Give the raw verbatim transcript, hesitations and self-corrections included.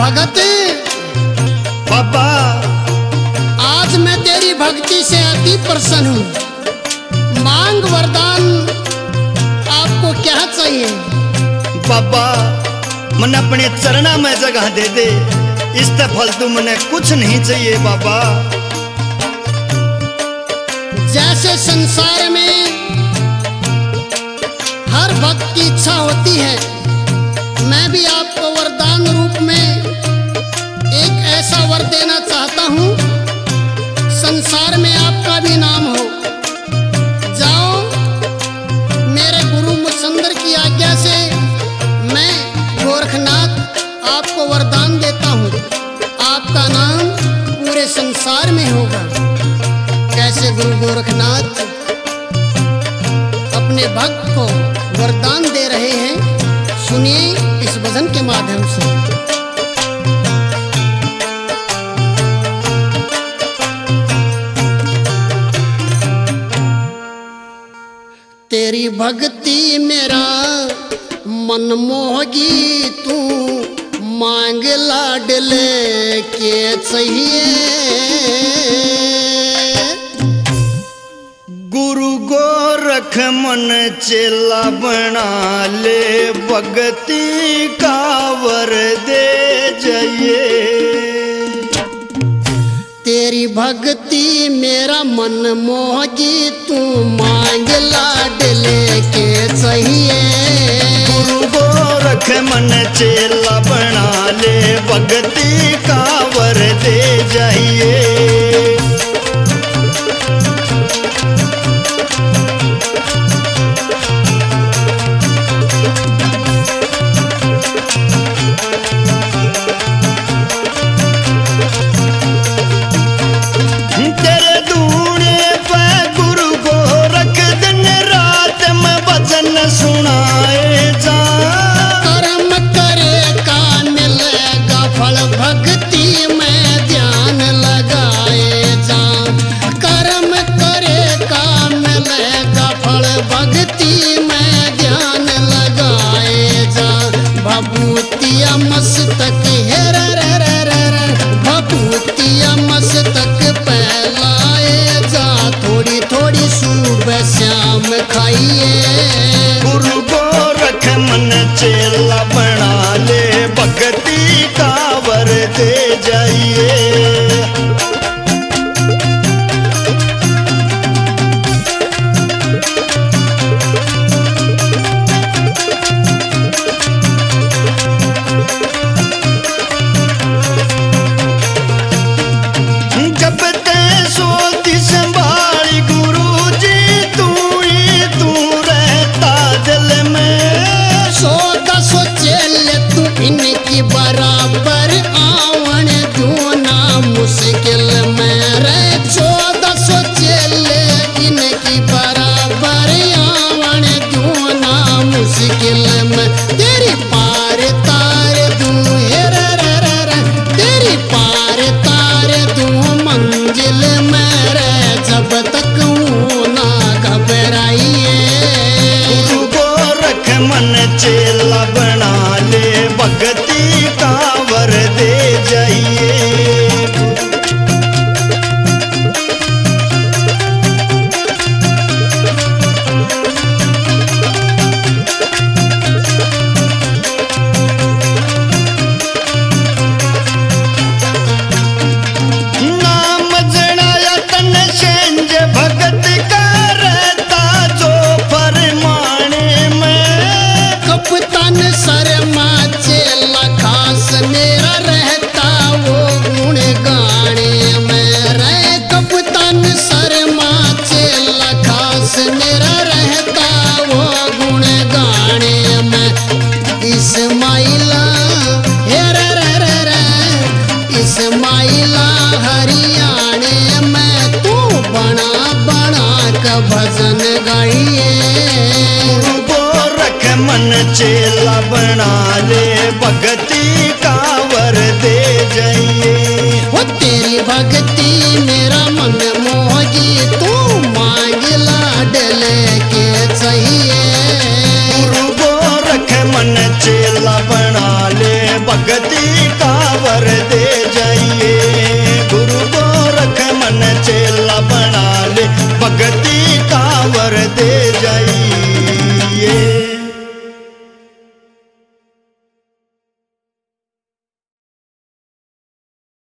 भगत बाबा आज मैं तेरी भक्ति से अति प्रसन्न हूँ। मांग वरदान, आपको क्या चाहिए? बाबा मन अपने चरणा में जगह दे दे, इससे फालतू मने कुछ नहीं चाहिए बाबा। जैसे संसार में हर भक्त की इच्छा होती है, मैं भी आपको वरदान रूप में एक ऐसा वर देना चाहता हूँ, संसार में आपका भी नाम हो। जाओ, मेरे गुरु मुसंदर की आज्ञा से मैं गोरखनाथ आपको वरदान देता हूँ, आपका नाम पूरे संसार में होगा। कैसे गुरु गोरखनाथ अपने भक्त को वरदान दे रहे हैं, सुनिए इस भजन के माध्यम से। तेरी भक्ति मेरा मन मोहगी, तू मांग लाडले के चाहिए। गुरु गोरख मन चेला बना ले, भगती का वर दे जाइए। तेरी भक्ति मेरा मन मोहगी, तू मांग लाडले के चाहिए। गुरु गोरख मन चेला बना ले, भगती का वर दे जाइए। सुनाए जा कर्म करे का मिलेगा फल, भक्ति में ध्यान लगाए जा। कर्म करे का मिलेगा फल, भक्ति में ध्यान लगाए जा। भभूतिया मस्तक हेर भभूतिया मस्तक पहलाए जा। थोड़ी थोड़ी सुबह शाम खाइए। गुरु गोरख मन चेला बना ले, भक्ति का वर दे जाइए। जब ते सोती संभाली गुरु जी, तू ही तू रहता दिल में। सोदा सोचेल तू इनकी बराबर, आवन दूना मुश्किल में रहे। चौदह सोचेल इनकी बराबर, आवन दूना मुश्किल में। तेरी पार तार दूं हेर तेरी पार तार दूं मंजिल में रह, जब तक ना घबराइए। गुरु गोरख मन चेला बना ले, भक्ति का वर दे जाइए। नाम जनाया तन सेंज, भगत का रहता जो फरमाने में। कप्तान शर्मा चेला खास मेरा रहता वो गुण गाने में रहे। कप्तान शर्मा चेला खास मेरा रहता वो गुण गाने में। इस्माइला हेर इस्माइला हरियाणे में, तू बना बना का भजन गाइए। गुरु गोरख मन चेला बना ले, भक्ति का वर दे जाइए। वो तेरी भक्ति मेरा मन मोहगी, तू मांग लाडले के चाहिए। गुरु गोरख मन चेला बना ले, भक्ति का जाइए गुरु गोविंद